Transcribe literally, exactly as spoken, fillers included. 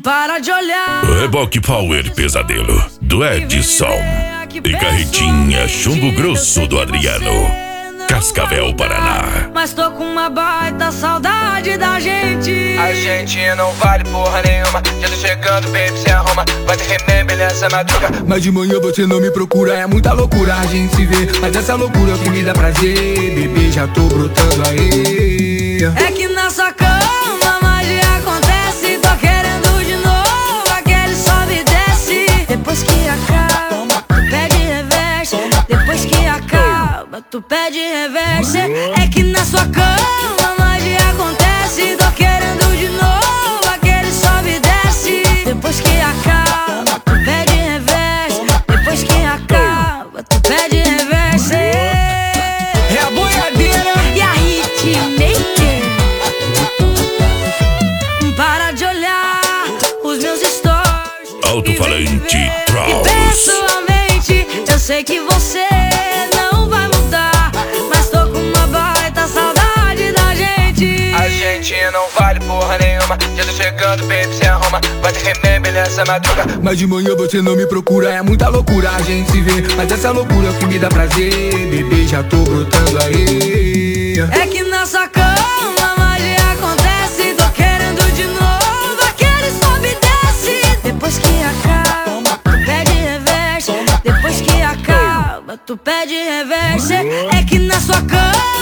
Para de olhar. Reboque Power Pesadelo do Edson e Carretinha Chumbo Grosso do Adriano, Cascavel, Paraná. Mas tô com uma baita saudade da gente. A gente não vale porra nenhuma. Já tô chegando, baby, se arruma. Vai ter remember nessa madruga. Mas de manhã você não me procura. É muita loucura a gente se vê. Mas essa loucura é o que me dá prazer. Bebê, já tô brotando aí. É que na sua cama magia acontece. Tô querendo de novo aquele sobe e desce. Depois que acaba, tu pede reverse. Depois que acaba, tu pede reverse. É que na sua cama magia acontece. Tô querendo de novo aquele sobe e desce. Depois que acaba, tu pede reverse. Depois que acaba, tu pede reverse. É a boiadeira e a hitmaker. Para de olhar os meus stories. Alto-falante E Trollz. pessoalmente eu sei que você não vai mudar. Mas tô com uma baita saudade da gente. A gente não vale porra nenhuma. Já tô chegando, baby, se arruma. Vai ter remember nessa madruga. Mas de manhã você não me procura. É muita loucura a gente se vê. Mas essa loucura é o que me dá prazer. Bebê, já tô brotando aí. É que na sua cama magia acontece. Tô querendo de novo aquele sobe e desce. Depois que acaba, tu pede reverse. Depois que acaba, tu pede reverse. É que na sua cama